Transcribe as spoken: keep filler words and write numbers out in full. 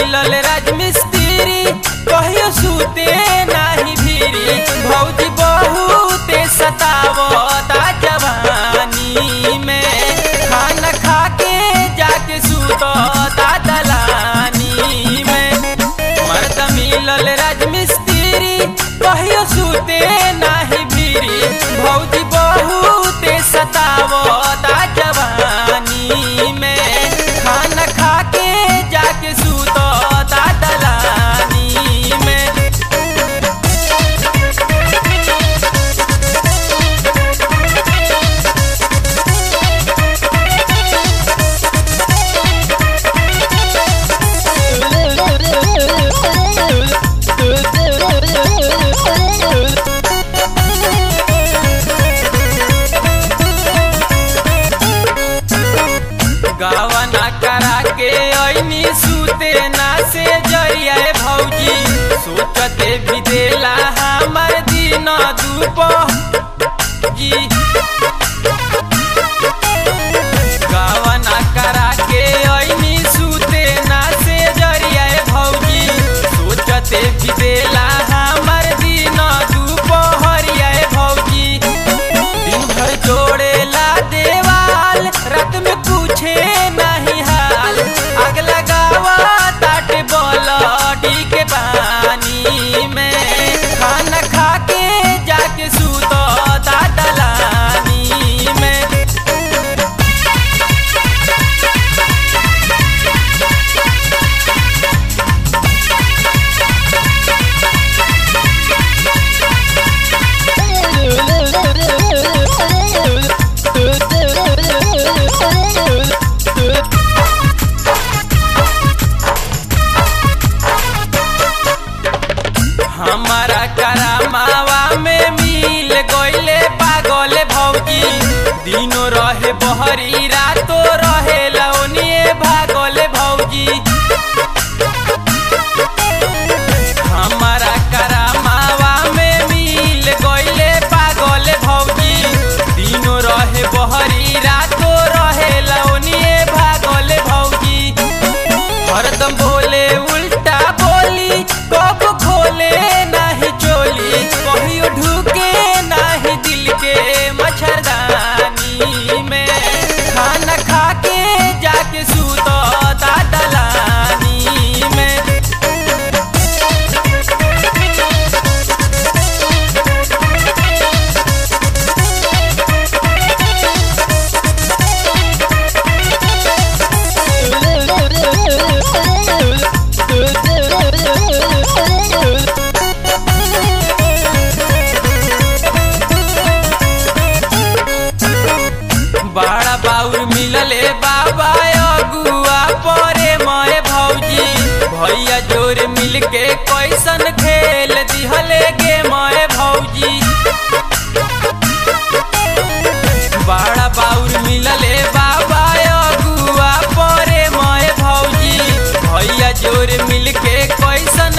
मिलल राजमिस्त्री कहियो सूते नाही भीरी भौजी बहुते सतावता जवानी में खाना खा के जाके सूतता दलानी में। मर्द मिलल राजमिस्त्री कहियो सूते नाही भीरी भौजी बहुते सतावता जवानी में खाना खा के जाके सूतता दलानी में। गावना करा के ऐनी सूते ना से जरिया भौजी सोचते भी देला हमार दिन दुपहरी। गावना करा के ऐनी सूते ना से जरिया भौजी सोचते भी देला हमार दिन दुपहरिया भौजी। दिन भर जोड़ेला देवाल रात में पूछे नहीं हाल आग लगावा ताटे बलडी के पानी में खाना खा के जाके सूतता दलानी में। हमारा करामावा में मिल गईले पागल भौजी दिनो रहे बहरी रातो रहे लौनिए भागल भौजी। हमारा करामावा में मिल गईले पागल भौजी दिनो रहे बहरी रातो रहे लौनिए भागल भौजी। हरदम बोले उल्टा बोली कब खोले नाही चोली कहियो ढुके नाही दिल के मच्छरदानी में खाना खा के जाके सूतता दलानी में। बड़ा बाउर मिलले बाबा अगुआ परे मय भौजी भैया जोर मिलके कैसन खेल दिहले गे मय भौजी। बड़ा बाउर मिलले बाबा अगुआ परे मय भौजी भैया जोर मिलके कैसन